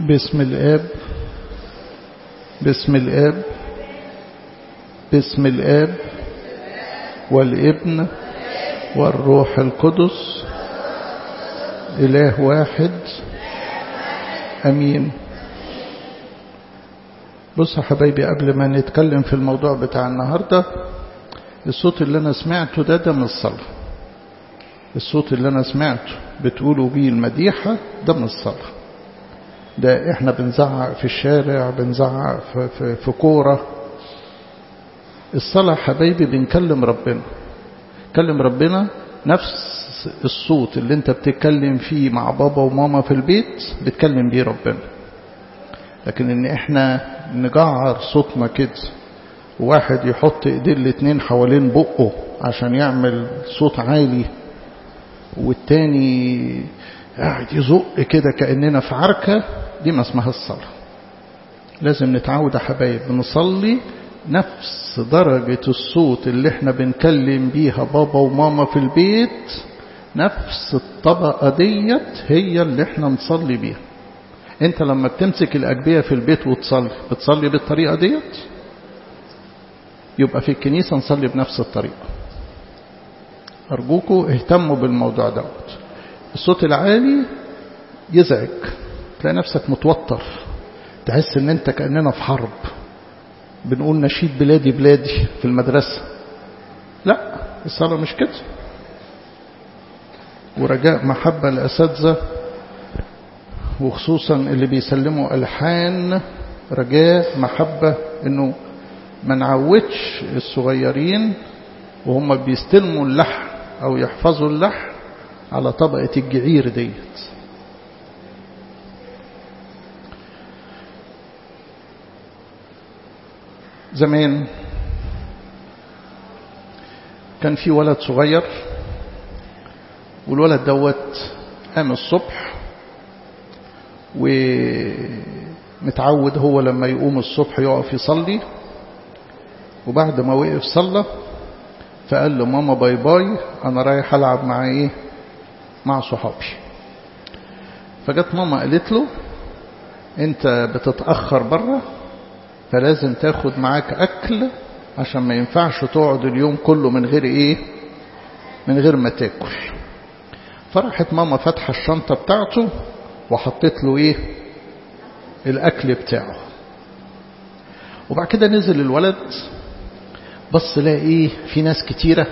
باسم الآب باسم الآب باسم الآب والابن والروح القدس إله واحد أمين. بص يا حبايبي، قبل ما نتكلم في الموضوع بتاع النهاردة، الصوت اللي أنا سمعته ده من الصلاة. الصوت اللي أنا سمعته بتقولوا بيه المديحة ده من الصلاة. ده احنا بنزعق في الشارع، بنزعق في كورة. الصلاة حبايبي بنكلم ربنا. كلم ربنا نفس الصوت اللي انت بتتكلم فيه مع بابا وماما في البيت بتكلم بيه ربنا. لكن ان احنا نجعر صوتنا كده، وواحد يحط ايديه الاتنين حوالين بقه عشان يعمل صوت عالي، والتاني قاعد يزق كده كأننا في عركة، دي ما اسمها الصلاة. لازم نتعود يا حبايب نصلي نفس درجة الصوت اللي احنا بنكلم بيها بابا وماما في البيت، نفس الطبقة ديت هي اللي احنا نصلي بيها. انت لما بتمسك الأجبية في البيت وتصلي، بتصلي بالطريقة ديت، يبقى في الكنيسة نصلي بنفس الطريقة. أرجوكوا اهتموا بالموضوع دوت. الصوت العالي يزعج، تلاقي نفسك متوتر، تحس ان انت كأننا في حرب بنقول نشيد بلادي بلادي في المدرسة. لا، الصلاة مش كده. ورجاء محبة الأساتذة، وخصوصا اللي بيسلموا ألحان، رجاء محبة انه ما نعودش الصغيرين وهم بيستلموا اللحن او يحفظوا اللحن على طبقة الجعير ديت. زمان كان في ولد صغير، والولد دوت قام الصبح ومتعود هو لما يقوم الصبح يقف يصلي، وبعد ما وقف صلى فقال له ماما باي باي، انا رايح العب مع مع صحابي. فجت ماما قالت له انت بتتأخر بره، فلازم تاخد معاك اكل عشان ما ينفعش تقعد اليوم كله من غير من غير ما تاكل. فرحت ماما فتح الشنطة بتاعته وحطت له الاكل بتاعه. وبعد كده نزل الولد، بص لقى في ناس كتيرة،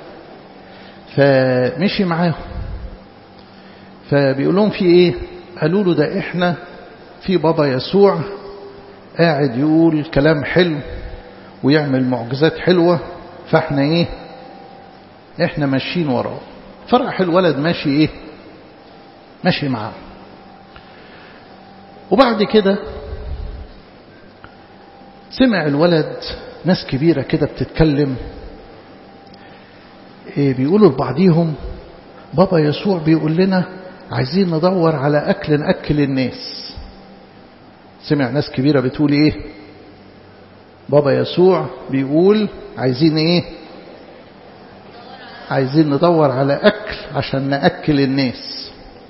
فمشي معاهم. فبيقول لهم في قالوا له ده احنا في بابا يسوع قاعد يقول كلام حلو ويعمل معجزات حلوة، فاحنا احنا ماشيين وراه. فرح الولد ماشي ماشي معاه. وبعد كده سمع الولد ناس كبيرة كده بتتكلم، بيقولوا لبعضيهم بابا يسوع بيقول لنا عايزين ندور على أكل نأكل الناس. سمع ناس كبيرة بتقول بابا يسوع بيقول عايزين عايزين ندور على أكل عشان نأكل الناس.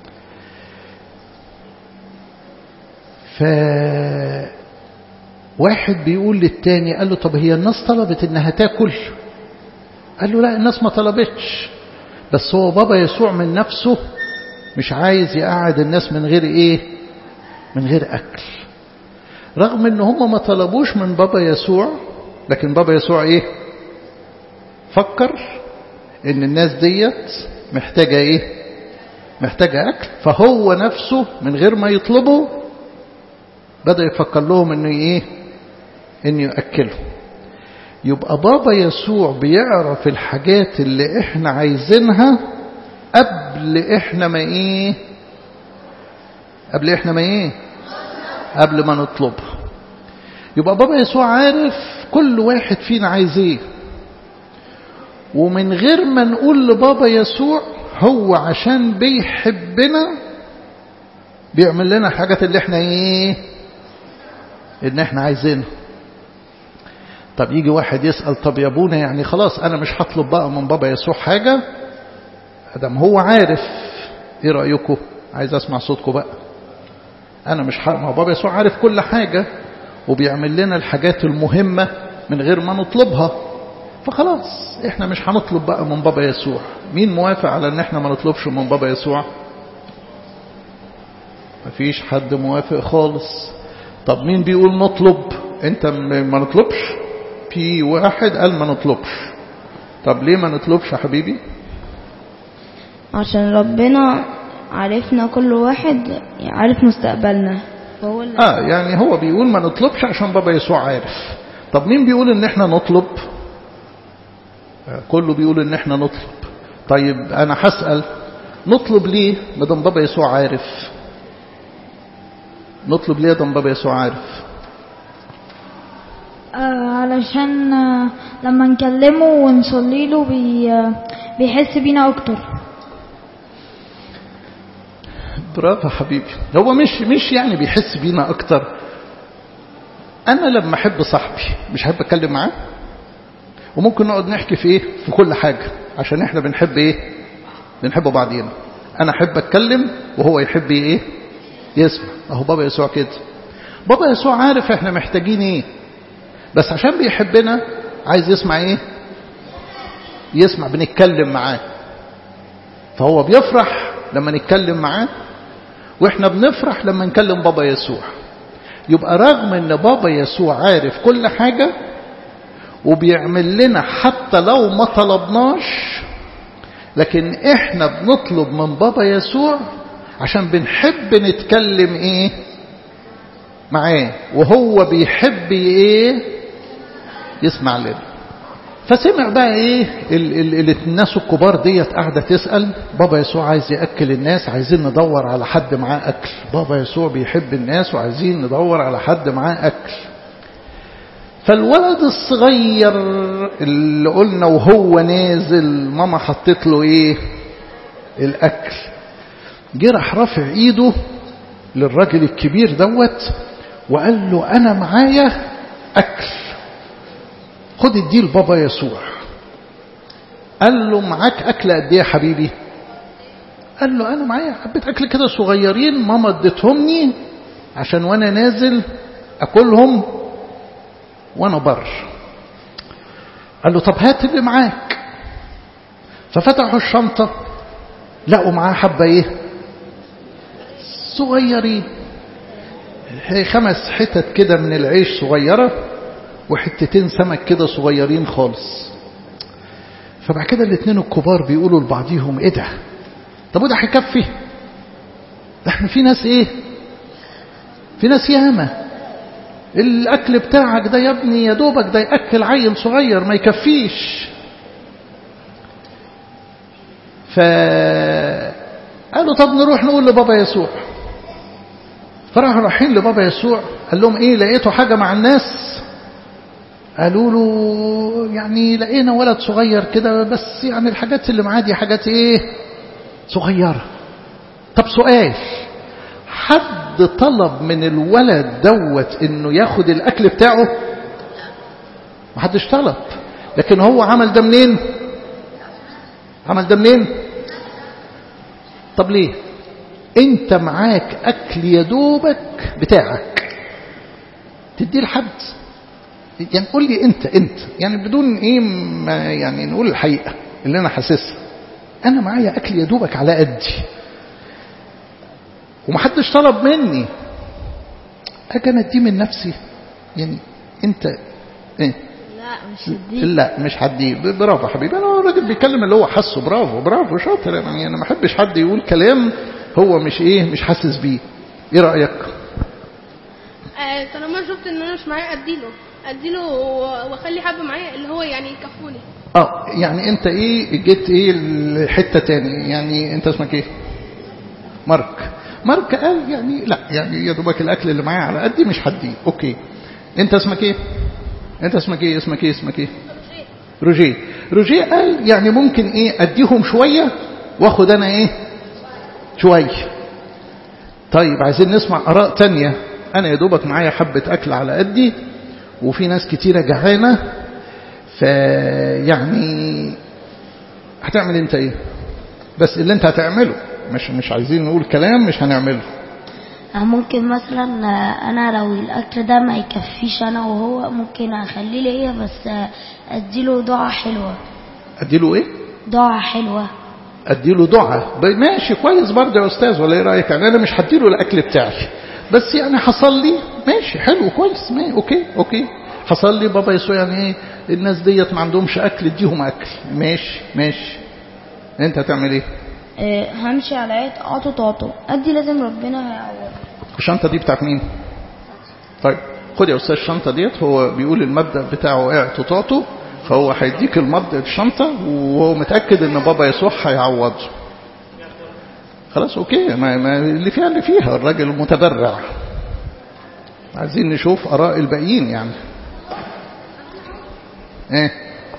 واحد بيقول للتاني، قال له طب هي الناس طلبت انها تاكل؟ قال له لا، الناس ما طلبتش، بس هو بابا يسوع من نفسه مش عايز يقعد الناس من غير من غير اكل. رغم ان هم ما طلبوش من بابا يسوع، لكن بابا يسوع فكر ان الناس ديت محتاجة محتاجة اكل، فهو نفسه من غير ما يطلبوا بدأ يفكر لهم انه انه يأكلهم. يبقى بابا يسوع بيعرف الحاجات اللي احنا عايزينها قبل احنا ما قبل ما نطلبها. يبقى بابا يسوع عارف كل واحد فينا عايز ومن غير ما نقول لبابا يسوع، هو عشان بيحبنا بيعمل لنا الحاجات اللي احنا ان احنا عايزينها. طب يجي واحد يسأل طب يا ابونا يعني خلاص انا مش هطلب بقى من بابا يسوع حاجة ادم هو عارف. ايه رأيكم؟ عايز اسمع صوتكم بقى. أنا مش ما هو بابا يسوع عارف كل حاجة وبيعمل لنا الحاجات المهمة من غير ما نطلبها، فخلاص احنا مش هنطلب بقى من بابا يسوع. مين موافق على ان احنا ما نطلبش من بابا يسوع؟ مفيش حد موافق خالص. طب مين بيقول نطلب؟ انت ما نطلبش؟ في واحد قال ما نطلبش. طب ليه ما نطلبش يا حبيبي؟ عشان ربنا عارفنا، كل واحد عارف مستقبلنا، فهو يعني هو بيقول ما نطلبش عشان بابا يسوع عارف. طب مين بيقول ان احنا نطلب؟ كله بيقول ان احنا نطلب. طيب انا هسأل، نطلب ليه مدام بابا يسوع عارف؟ نطلب ليه مدام بابا يسوع عارف؟ علشان لما نكلمه ونصلي له بيحس بينا اكتر. برافو حبيبي. هو مش يعني بيحس بينا اكتر. انا لما احب صاحبي مش احب اتكلم معاه، وممكن نقعد نحكي في ايه، في كل حاجة، عشان احنا بنحب ايه، بنحب بعضينا. انا احب اتكلم وهو يحب ايه، يسمع. اهو بابا يسوع كده. بابا يسوع عارف احنا محتاجين ايه، بس عشان بيحبنا عايز يسمع ايه، يسمع، بنتكلم معاه. فهو بيفرح لما نتكلم معاه، واحنا بنفرح لما نكلم بابا يسوع. يبقى رغم ان بابا يسوع عارف كل حاجة وبيعمل لنا حتى لو ما طلبناش، لكن احنا بنطلب من بابا يسوع عشان بنحب نتكلم ايه معاه، وهو بيحب ايه، يسمع لنا. فسمع بقى ايه الناس الكبار ديت قاعدة تسأل بابا يسوع عايز يأكل الناس، عايزين ندور على حد معاه أكل. بابا يسوع بيحب الناس وعايزين ندور على حد معاه أكل. فالولد الصغير اللي قلنا وهو نازل ماما حطت له ايه، الأكل، جه راح رافع ايده للراجل الكبير دوت وقال له أنا معايا أكل، خد اديه لبابا يسوع. قال له معاك أكل قد ايه يا حبيبي؟ قال له أنا معايا حبة أكل كده صغيرين ماما اديتهمني عشان وأنا نازل أكلهم وأنا بر. قال له طب هات اللي معاك. ففتحوا الشنطة لقوا معاه حبة ايه، صغيرين، 5 حتت كده من العيش صغيرة وحتتين سمك كده صغيرين خالص. فبعد كده الاثنين الكبار بيقولوا لبعضيهم ايه ده، طب وده هيكفي؟ ده احنا في ناس ايه، في ناس ياما، الاكل بتاعك ده يا ابني يا دوبك ده ياكل عيل صغير ما يكفيش. فقالوا طب نروح نقول لبابا يسوع. فراحوا رايحين لبابا يسوع، قال لهم ايه لقيتوا حاجة مع الناس؟ قالوا له يعني لقينا ولد صغير كده، بس يعني الحاجات اللي معاه دي حاجات ايه، صغيرة. طب سؤال، حد طلب من الولد دوت انه ياخد الاكل بتاعه؟ ما حدش طلب، لكن هو عمل ده منين؟ عمل ده منين؟ طب ليه انت معاك اكل يا دوبك بتاعك تديه لحد؟ يعني قول لي انت يعني بدون ايه ما يعني نقول الحقيقة اللي انا حاسسها، انا معايا اكل يا دوبك على قدي ومحدش طلب مني، اجي انا اديه من نفسي؟ يعني انت ايه؟ لا مش هديه. برافو حبيبي، انا الراجل بيتكلم اللي هو حاسه. برافو شاطر. يعني انا ما احبش حد يقول كلام هو مش حاسس بيه. ايه رايك؟ طالما شفت ان انا مش معايا اديله واخلي حبه معايا اللي هو يعني يكفوني. يعني انت ايه جيت ايه الحته تاني؟ يعني انت اسمك ايه؟ مارك قال يعني لا، يعني يا دوبك الاكل اللي معايا على قدي مش هديه. اوكي، انت اسمك ايه؟ اسمك ايه؟ روجيه قال يعني ممكن ايه اديهم شويه واخد انا ايه شويه. طيب عايزين نسمع اراء تانية. انا يا دوبك معايا حبه اكل على قدي وفي ناس كتيره جعانه، فيعني هتعمل انت ايه؟ بس اللي انت هتعمله، مش عايزين نقول كلام مش هنعمله. ممكن مثلا انا لو الاكل ده ما يكفيش انا وهو ممكن اخليه ليا، بس اديله دعاء حلوه. اديله ايه؟ دعاء حلوه. اديله دعاء ماشي كويس برضه يا استاذ، ولا ايه رايك؟ يعني انا مش هديله الاكل بتاعي، بس يعني حصل لي ماشي حلو كويس اوكي حصل لي بابا يسوع يعني ايه الناس ديت ما عندهمش اكل اديهم اكل، ماشي انت هتعمل ايه؟ همشي على آية أعطوا تعطوا، أدي لازم ربنا هيعوض. الشنطة دي بتاعت مين؟ طيب خد يا أستاذ الشنطة ديت، هو بيقول المبدأ بتاعه اعطوا تعطوا، فهو هيديك المبدأ الشنطة وهو متأكد ان بابا يسوع هيعوضه. خلاص اوكي، ما اللي فيها الراجل متبرع. عايزين نشوف آراء الباقيين يعني. ايه؟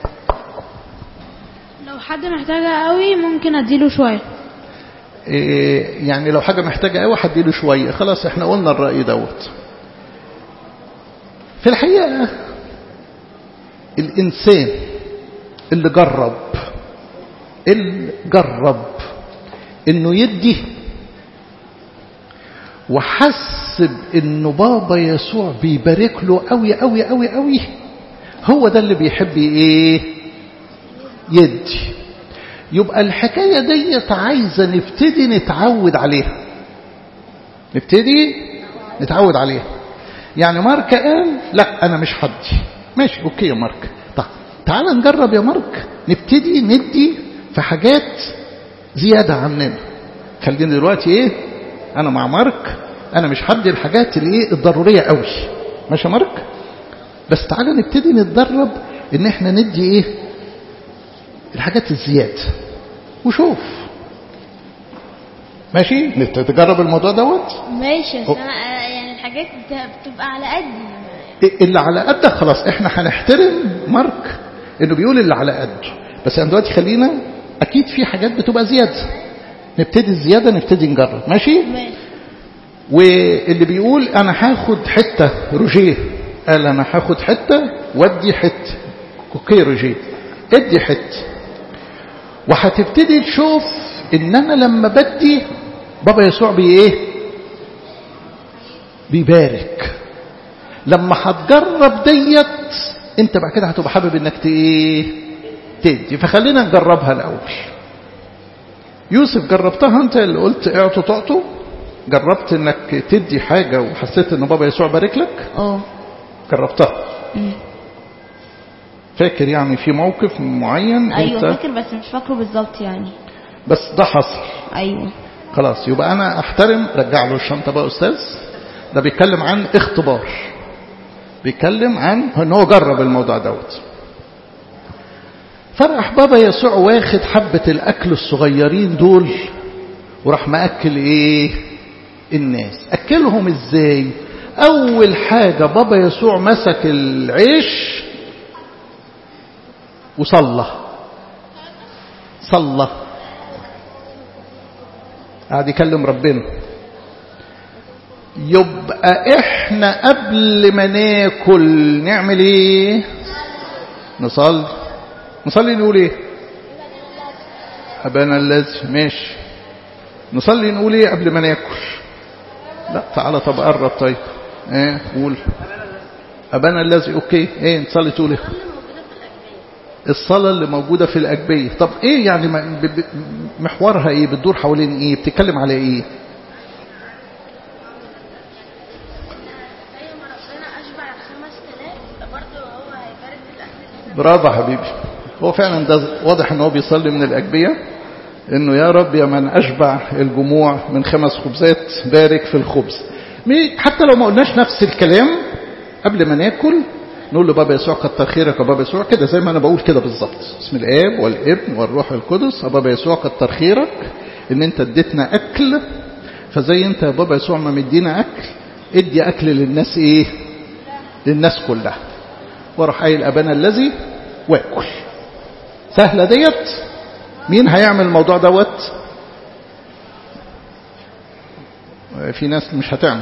لو حد محتاجة قوي ممكن اديله شوية. يعني لو حاجة محتاجة قوي هديله شوية. خلاص احنا قلنا الرأي دوت. في الحقيقة الإنسان اللي جرب انه يدي وحسب انه بابا يسوع بيبارك له قوي قوي قوي قوي، هو ده اللي بيحب ايه؟ يدي. يبقى الحكاية ديت عايزة نبتدي نتعود عليها. يعني مارك قال لا أنا مش هدي، ماشي أوكي يا مارك، طيب تعال نجرب يا مارك نبتدي ندي في حاجات زيادة عننا. خلينا دلوقتي إيه، أنا مع مارك، أنا مش هدي الحاجات اللي إيه الضرورية قوي، ماشي يا مارك، بس تعال نبتدي نتدرب إن إحنا ندي إيه الحاجات الزيادة وشوف. ماشي نتجرب الموضوع دوت. ماشي بس أنا يعني الحاجات بتبقى على قدي. اللي على قدك خلاص احنا هنحترم مارك انه بيقول اللي على قده، بس انا دلوقتي خلينا اكيد في حاجات بتبقى زيادة، نبتدي الزيادة نبتدي نجرب. ماشي. واللي بيقول انا هاخد حتة روجيه، قال انا هاخد حتة ودي حتة اوكي روجيه ادي حتة، وهتبتدي تشوف ان انا لما بدي بابا يسوع بيبارك. لما هتجرب ديت انت بعد كده هتبقى حابب انك تدي. فخلينا نجربها الاول. يوسف جربتها انت اللي قلت اعطوا تعطوا؟ جربت انك تدي حاجة وحسيت ان بابا يسوع بارك لك؟ جربتها. فاكر يعني في موقف معين؟ ايوه فاكر بس مش فاكره بالظبط يعني، بس ده حصل. ايوه خلاص يبقى انا احترم. رجع له الشنطه بقى استاذ. ده بيتكلم عن اختبار، بيتكلم عن ان هو جرب الموضوع دوت. فرح بابا يسوع واخد حبه الاكل الصغيرين دول وراح ماكل ايه الناس. اكلهم ازاي؟ اول حاجه بابا يسوع مسك العيش وصلى قاعد يكلم ربنا. يبقى احنا قبل ما ناكل نعمل ايه؟ نصلي نقول ايه؟ ابانا الذي. ماشي. نصلي نقول ايه قبل ما ناكل؟ لا تعالى طب قرب. طيب قول ابانا الذي. اوكي نصلي تقول ايه؟ الصلاة اللي موجودة في الأجبية. طب ايه يعني محورها ايه؟ بتدور حوالين ايه؟ بتتكلم على ايه؟ برافو حبيبي. هو فعلا ده واضح ان هو بيصلي من الأجبية انه يا رب يا من اشبع الجموع من 5 خبزات بارك في الخبز. حتى لو ما قلناش نفس الكلام قبل ما ناكل نقول له بابا يسوع كتر خيرك يا بابا يسوع، كده زي ما انا بقول كده بالظبط. بسم الاب والابن والروح القدس. يا بابا يسوع كتر خيرك ان انت اديتنا اكل، فزي انت يا بابا يسوع ما مدينا اكل ادي اكل للناس للناس كلها. واروح قايل ابانا الذي واكل. سهله ديت. مين هيعمل الموضوع دوت؟ في ناس مش هتعمل،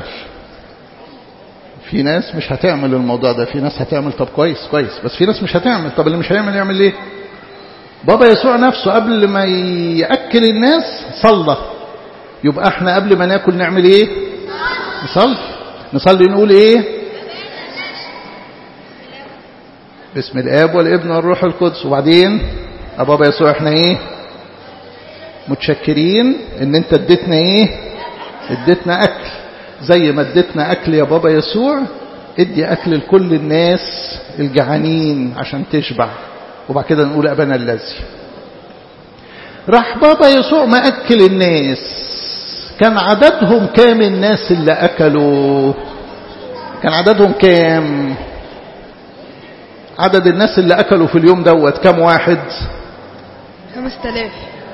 في ناس مش هتعمل الموضوع ده. في ناس هتعمل طب كويس بس في ناس مش هتعمل. طب اللي مش هيعمل يعمل ايه؟ بابا يسوع نفسه قبل ما يأكل الناس صلى. يبقى احنا قبل ما ناكل نعمل ايه؟ نصلي نقول ايه؟ باسم الاب والابن والروح القدس. وبعدين بابا يسوع احنا ايه؟ متشكرين ان انت اديتنا ايه؟ اديتنا اكل. زي ما اديتنا اكل يا بابا يسوع ادي اكل لكل الناس الجعانين عشان تشبع. وبعد كده نقول ابانا الذي. راح بابا يسوع ما اكل الناس. كان عددهم كام الناس اللي اكلوا؟ كان عددهم كام؟ عدد الناس اللي اكلوا في اليوم دوت كام واحد؟ 5000.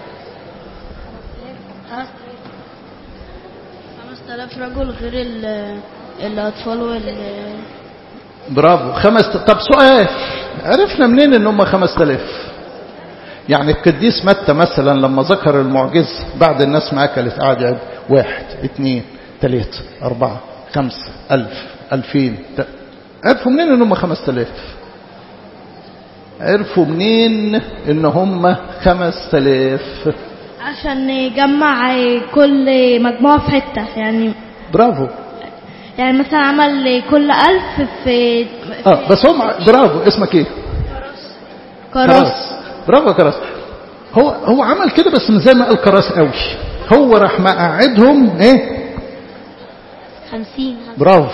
5000 رجل غير الأطفال برافو. طب سؤال، عرفنا منين ان هم 5000؟ يعني القديس متى مثلا لما ذكر المعجزة بعد الناس ما اكلت قعد يعد 1 2 3 4 5 1000 2000. عرفوا منين ان هم 5000؟ عرفوا منين ان هم 5000؟ عشان يجمع كل مجموعة في حتة يعني. برافو. يعني مثلا عمل كل 1000 في بس هم برافو. اسمك ايه؟ كراس. برافو كراس. هو عمل كده بس من زي ما قال كراس قوي. هو راح مقعدهم ايه؟ 50. برافو.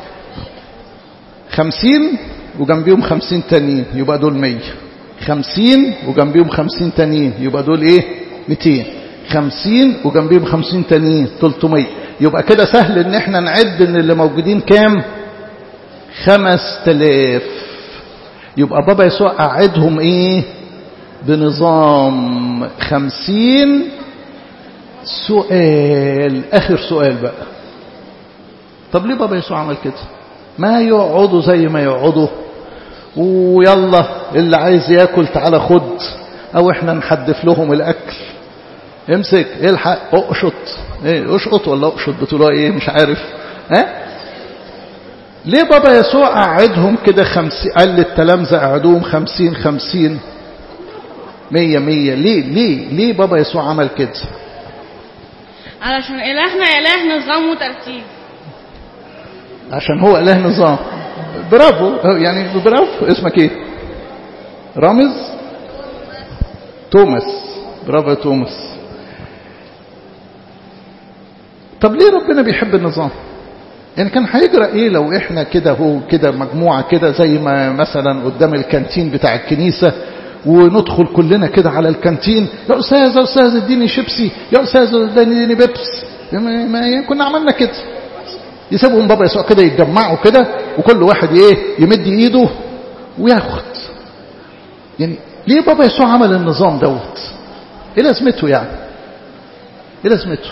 50 وجنبيهم 50 تانيين يبقى دول 100. 50 وجنبيهم 50 تانيين يبقى دول ايه؟ 200. 50 وجنبيهم 50 تانيين 300. يبقى كده سهل ان احنا نعد ان اللي موجودين كام؟ 5000. يبقى بابا يسوع قعدهم ايه؟ بنظام 50. سؤال، اخر سؤال بقى. طب ليه بابا يسوع عمل كده؟ ما يقعدوا زي ما يقعدوا ويلا اللي عايز ياكل تعالى خد، او احنا نحدف لهم الاكل. امسك الحق اقشط. ايه اشقط ولا اقشط بتقولوا ايه؟ مش عارف. ليه بابا يسوع قعدهم كده 50؟ قال للتلامذة قعدوهم 50 50 100 100. ليه بابا يسوع عمل كده؟ علشان إلهنا إله نظام وترتيب. عشان هو إله نظام. برافو. يعني برافو. اسمك ايه؟ رامز توماس. برافو يا توماس. طب ليه ربنا بيحب النظام؟ يعني كان هيجرى ايه لو احنا كده هو كده مجموعة كده زي ما مثلا قدام الكانتين بتاع الكنيسة وندخل كلنا كده على الكانتين، يا أستاذ يا أستاذ اديني شيبسي، يا أستاذ اديني بيبس. ما كنا عملنا كده. يسيبهم بابا يسوع كده يتجمعوا كده وكل واحد ايه يمد ايده وياخد. يعني ليه بابا يسوع عمل النظام دوت؟ ايه لازمته يعني؟ ايه لازمته؟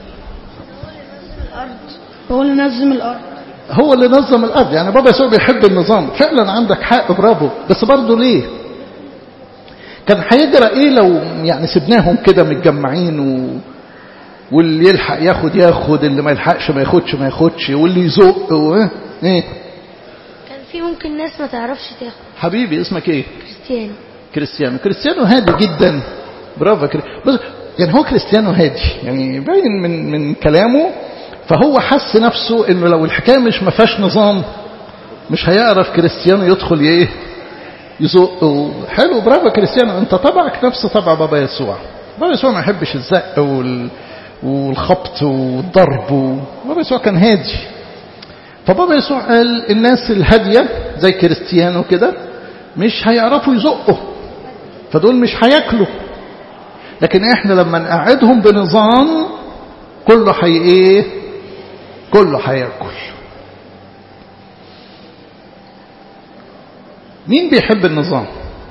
هو اللي نظم الأرض. هو اللي نظم الأرض. يعني بابا يسوع بيحب النظام فعلا. عندك حق. برافو. بس برضه ليه؟ كان هيجرى ايه لو يعني سبناهم كده متجمعين واللي يلحق ياخد، اللي ما يلحقش ما ياخدش، واللي يزق ايه؟ كان في ممكن ناس ما تعرفش تاخد. حبيبي اسمك ايه؟ كريستيانو هادي جدا. برافو. بس يعني هو كريستيانو هادي، يعني باين من كلامه. فهو حس نفسه انه لو الحكايه مش ما فيهاش نظام مش هيعرف كريستيانو يدخل ايه يزق. حلو. برافو كريستيانو. انت طبعك نفس طبع بابا يسوع. بابا يسوع ما يحبش الزق والخبط والضرب. بابا يسوع كان هادي. فبابا يسوع قال الناس الهاديه زي كريستيانو كده مش هيعرفوا يزقوا، فدول مش هياكلوا. لكن احنا لما نقعدهم بنظام كله كله هياكل. مين بيحب النظام؟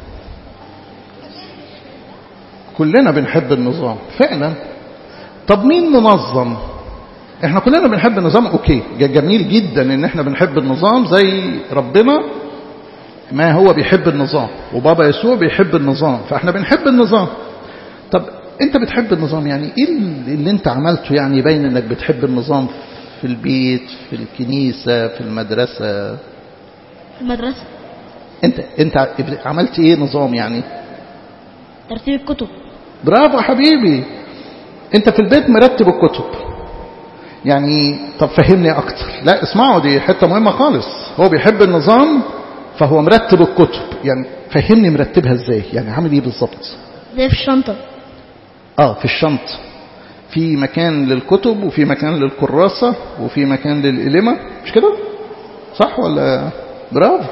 كلنا بنحب النظام فعلا. طب مين منظم؟ احنا كلنا بنحب النظام. اوكي جميل جدا ان احنا بنحب النظام زي ربنا ما هو بيحب النظام، وبابا يسوع بيحب النظام، فاحنا بنحب النظام. طب انت بتحب النظام يعني ايه اللي انت عملته يعني يبين انك بتحب النظام في البيت، في الكنيسة، في المدرسة؟ المدرسة. انت عملت ايه نظام يعني؟ ترتيب الكتب. برافو حبيبي. انت في البيت مرتب الكتب. يعني طب فهمني أكتر. لا اسمعوا، دي حتة مهمة خالص. هو بيحب النظام فهو مرتب الكتب. يعني فهمني مرتبها ازاي، يعني عامل ايه بالظبط؟ زي في الشنطة. في الشنطة في مكان للكتب وفي مكان للكراسة وفي مكان للقلمة، مش كده؟ صح ولا؟ برافو.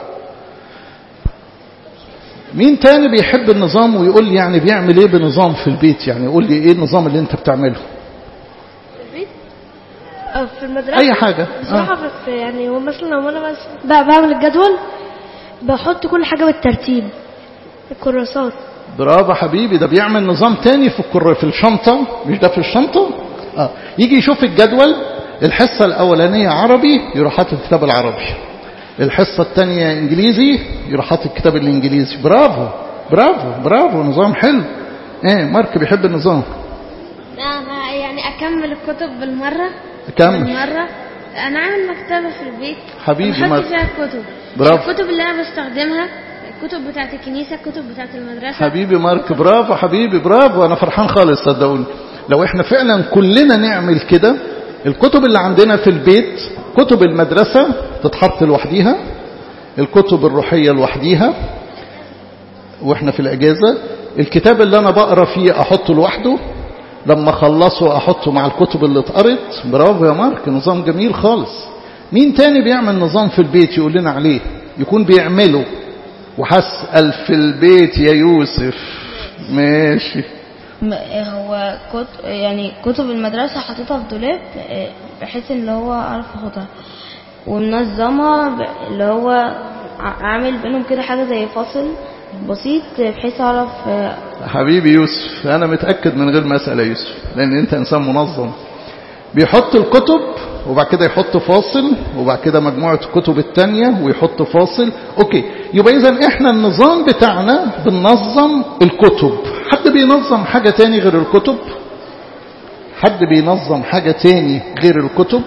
مين تاني بيحب النظام ويقول لي يعني بيعمل ايه بنظام في البيت؟ يعني يقول لي ايه النظام اللي انت بتعمله في البيت أو في المدرسة؟ اي حاجة. بصراحة يعني هو مثلا لو أنا بس بعمل الجدول بحط كل حاجة بالترتيب، الكراسات. برافو حبيبي، ده بيعمل نظام تاني في الشنطة، مش ده في الشنطة. يجي يشوف الجدول، الحصة الأولانية عربي يروح حاطط الكتاب العربي، الحصة الثانية إنجليزي يروح حاطط الكتاب الإنجليزي. برافو برافو برافو، نظام حلو. مارك بيحب النظام. أنا يعني أكمل الكتب بالمرة. أكمل. أنا عامل مكتبة في البيت حبيبي بحط مارك. فيها الكتب. برافو. الكتب اللي أنا بستخدمها، الكتب بتاعت الكنيسة، الكتب بتاعت المدرسة. حبيبي مارك برافو حبيبي برافو، أنا فرحان خالص صدقوني. لو احنا فعلا كلنا نعمل كده، الكتب اللي عندنا في البيت، كتب المدرسة تتحط لوحديها، الكتب الروحية لوحديها واحنا في الأجازة، الكتاب اللي أنا بقرأ فيه أحطه لوحده، لما خلصه أحطه مع الكتب اللي اتقرت. برافو يا مارك، نظام جميل خالص. مين تاني بيعمل نظام في البيت يقول لنا عليه يكون بيعمله؟ وهسأل في البيت يا يوسف. ماشي. هو يعني كتب المدرسة حطيتها في دولاب بحيث ان هو اعرف اخدها، ومنظمة اللي هو عامل بينهم كده حاجة زي فاصل بسيط بحيث اعرف. حبيبي يوسف أنا متأكد من غير ما أسأل يا يوسف، لأن أنت إنسان منظم. بيحط الكتب وبعد كده يحط فاصل وبعد كده مجموعة الكتب التانية ويحط فاصل. أوكي، يبقى إذن إحنا النظام بتاعنا بننظم الكتب. حد بينظم حاجة تاني غير الكتب؟ حد بينظم حاجة تاني غير الكتب؟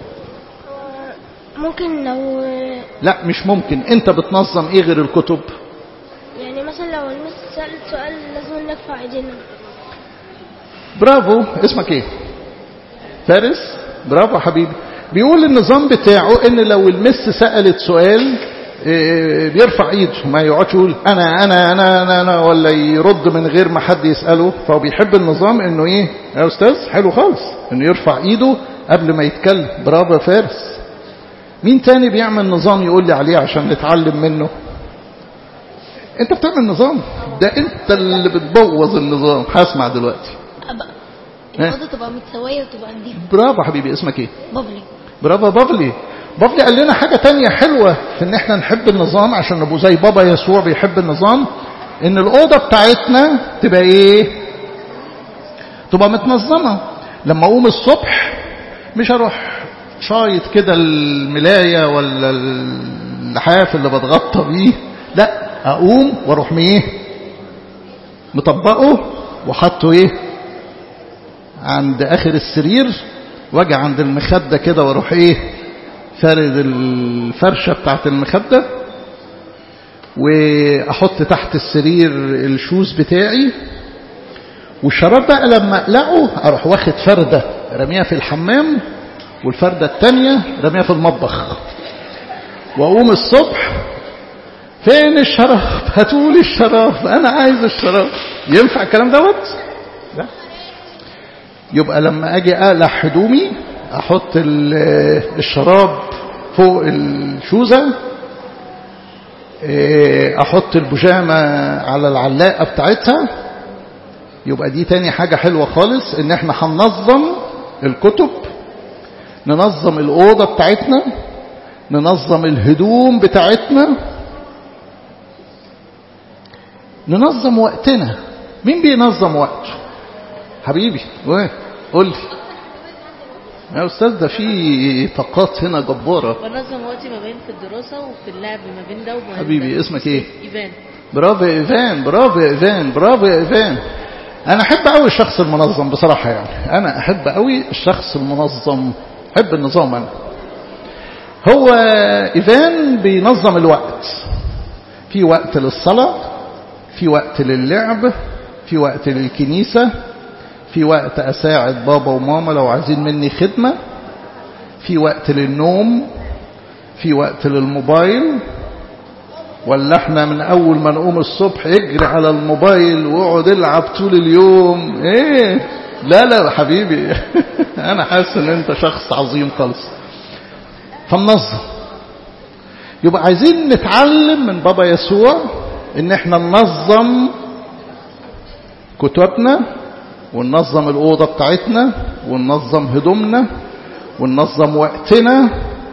ممكن لو لا مش ممكن. أنت بتنظم إيه غير الكتب؟ يعني مثلا لو المس سألت سؤال لازم نرفع ايدينا. برافو. اسمك إيه؟ فارس. برافو حبيبي. بيقول النظام بتاعه ان لو المس سألت سؤال بيرفع ايده، ما يقعدش يقول انا انا انا انا, أنا ولا يرد من غير ما حد يسأله. فهو بيحب النظام انه ايه يا استاذ؟ حلو خالص انه يرفع ايده قبل ما يتكلم. برافو يا فارس. مين تاني بيعمل نظام يقول لي عليه عشان نتعلم منه؟ انت بتعمل نظام، ده انت اللي بتبوظ النظام. هسمع دلوقتي. الأوضة تبقى متسوية وتبقى نظيفة. برافو حبيبي. اسمك ايه؟ بابلي. برافو بابلي. بابلي قال لنا حاجة تانية حلوة في ان احنا نحب النظام عشان نبقوا زي بابا يسوع بيحب النظام، ان الأوضة بتاعتنا تبقى ايه؟ تبقى متنظمة. لما اقوم الصبح مش هروح شايط كده الملاية ولا اللحاف اللي بتغطى بيه، لا اقوم واروح مطبقه وحطه ايه عند اخر السرير، واجي عند المخدة كده واروح ايه فارد الفرشة بتاعت المخدة، واحط تحت السرير الشوز بتاعي، والشراب بقى لما اقلعه اروح واخد فردة رميها في الحمام، والفردة التانية رميها في المطبخ، واقوم الصبح فين الشراب؟ هاتولي الشراب، انا عايز الشراب. ينفع الكلام دوت؟ لا. يبقى لما اجي اقلع هدومي احط الشراب فوق الشوزة، احط البيجامه على العلاقة بتاعتها. يبقى دي تاني حاجة حلوة خالص، ان احنا هننظم الكتب، ننظم الأوضة بتاعتنا، ننظم الهدوم بتاعتنا، ننظم وقتنا. مين بينظم وقته؟ حبيبي قول لي يا أستاذ، ده في طاقات هنا جبارة. بنظم وقتي ما بين في الدراسة وفي اللعب ما بين ده وما بين. حبيبي اسمك ايه؟ إيفان. برافو يا إيفان. برافو يا إيفان. برافو يا إيفان. أنا أحب قوي الشخص المنظم بصراحة، يعني أنا أحب قوي الشخص المنظم، أحب النظام. أنا هو إيفان بينظم الوقت، في وقت للصلاة، في وقت للعب، في وقت للكنيسة، في وقت أساعد بابا وماما لو عايزين مني خدمة، في وقت للنوم، في وقت للموبايل، ولا احنا من اول ما نقوم الصبح يجري على الموبايل ويقعد يلعب طول اليوم؟ ايه لا لا حبيبي انا حاسس ان انت شخص عظيم خالص. فننظم. يبقى عايزين نتعلم من بابا يسوع ان احنا ننظم كتبنا، وننظم الأوضة بتاعتنا، وننظم هدومنا، وننظم وقتنا،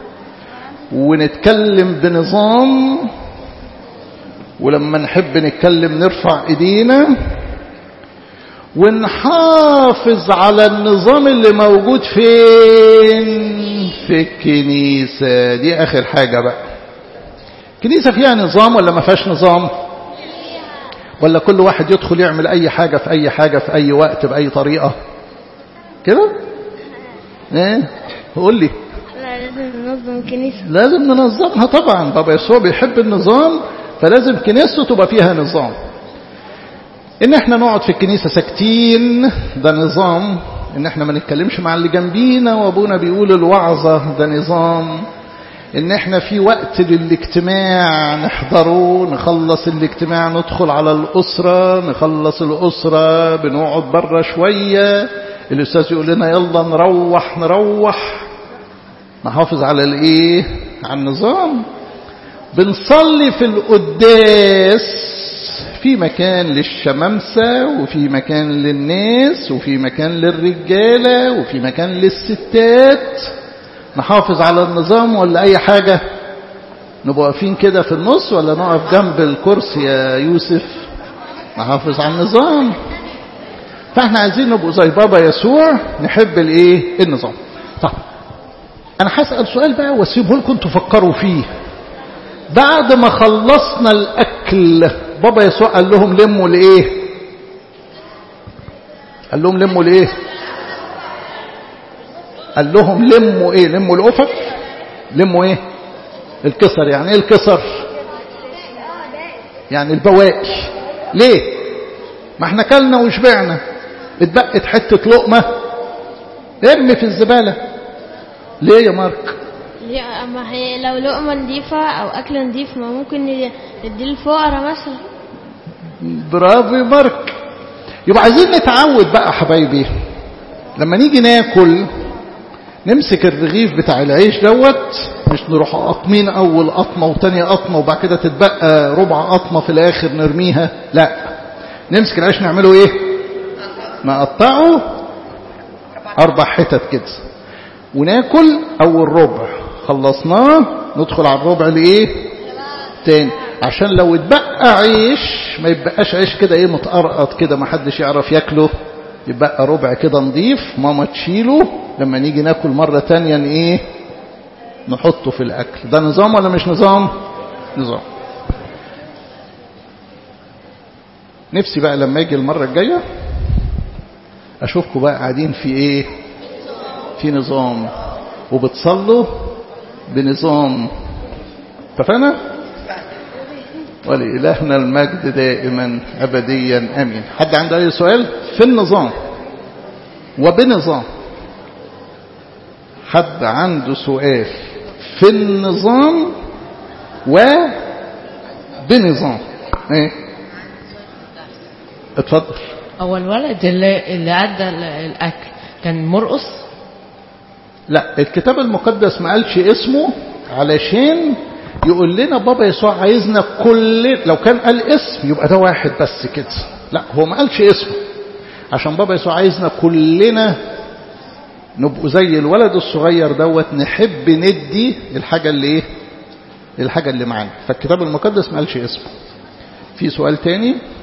ونتكلم بنظام، ولما نحب نتكلم نرفع ايدينا، ونحافظ على النظام اللي موجود فين؟ في الكنيسة. دي آخر حاجة بقى. الكنيسة فيها نظام ولا ما فيهاش نظام؟ ولا كل واحد يدخل يعمل أي حاجة في أي حاجة في أي وقت بأي طريقة كده؟ ايه قول لي. لا، لازم ننظم الكنيسة. لازم ننظمها طبعا. بابا يسوع بيحب النظام، فلازم كنيسته تبقى فيها نظام. ان احنا نقعد في الكنيسة ساكتين ده نظام. ان احنا ما نتكلمش مع اللي جنبينا وابونا بيقول الوعظة ده نظام. ان احنا في وقت للاجتماع نحضره، نخلص الاجتماع ندخل على الأسرة، نخلص الأسرة بنقعد بره شوية، الأستاذ يقول لنا يلا نروح نحافظ على الايه؟ على النظام. بنصلي في القداس في مكان للشمامسة، وفي مكان للناس، وفي مكان للرجالة، وفي مكان للستات. نحافظ على النظام ولا أي حاجة؟ نبقى واقفين كده في النص ولا نقف جنب الكرسي يا يوسف؟ نحافظ على النظام. فاحنا عايزين نبقى زي بابا يسوع، نحب الايه؟ النظام. طب انا هسأل سؤال بقى واسيبه لكم تفكروا فيه. بعد ما خلصنا الاكل بابا يسوع قال لهم لموا الايه؟ قال لهم لموا الايه؟ قال لهم لموا ايه؟ لموا القفل. لموا ايه؟ الكسر. يعني ايه الكسر؟ يعني البواقي. ليه؟ ما احنا كلنا وشبعنا، اتبقت حتة لقمة ارمي في الزبالة. ليه يا مارك؟ ما هي لو لقمة نضيفة أو أكل نضيف ما ممكن ندي للفقراء مثلا. برافو يا مارك. يبقى عايزين نتعود بقى حبايبي، لما نيجي ناكل نمسك الرغيف بتاع العيش دوت، مش نروح قطمين أول قطمة وتانية قطمة وبعد كده تتبقى ربع قطمة في الآخر نرميها. لا، نمسك العيش نعمله ايه؟ نقطعه 4 حتت كده وناكل أول ربع، خلصناه ندخل على الربع الايه؟ تاني، عشان لو اتبقى عيش ما يبقاش عيش كده ايه متقرقط كده ما حدش يعرف ياكله، يبقى ربع كده نضيف ماما تشيله لما نيجي ناكل مرة تانية ايه؟ نحطه في الاكل. ده نظام ولا مش نظام؟ نظام. نفسي بقى لما يجي المرة الجاية اشوفكم بقى قاعدين في ايه؟ في نظام وبتصلوا بنظام. اتفقنا؟ ولإلهنا المجد دائما أبديا أمين. حد عنده أي سؤال؟ في النظام وبنظام. حد عنده سؤال في النظام وبنظام؟ ايه؟ اتفضل. هو الولد اللي أدى الأكل كان مرقص؟ لا، الكتاب المقدس ما قالش اسمه علشان يقول لنا بابا يسوع عايزنا كل، لو كان قال اسم يبقى ده واحد بس كده. لا، هو ما قالش اسمه عشان بابا يسوع عايزنا كلنا نبقوا زي الولد الصغير دوت، نحب ندي الحاجة اللي ايه؟ الحاجة اللي معانا. فالكتاب المقدس ما قالش اسمه. في سؤال تاني؟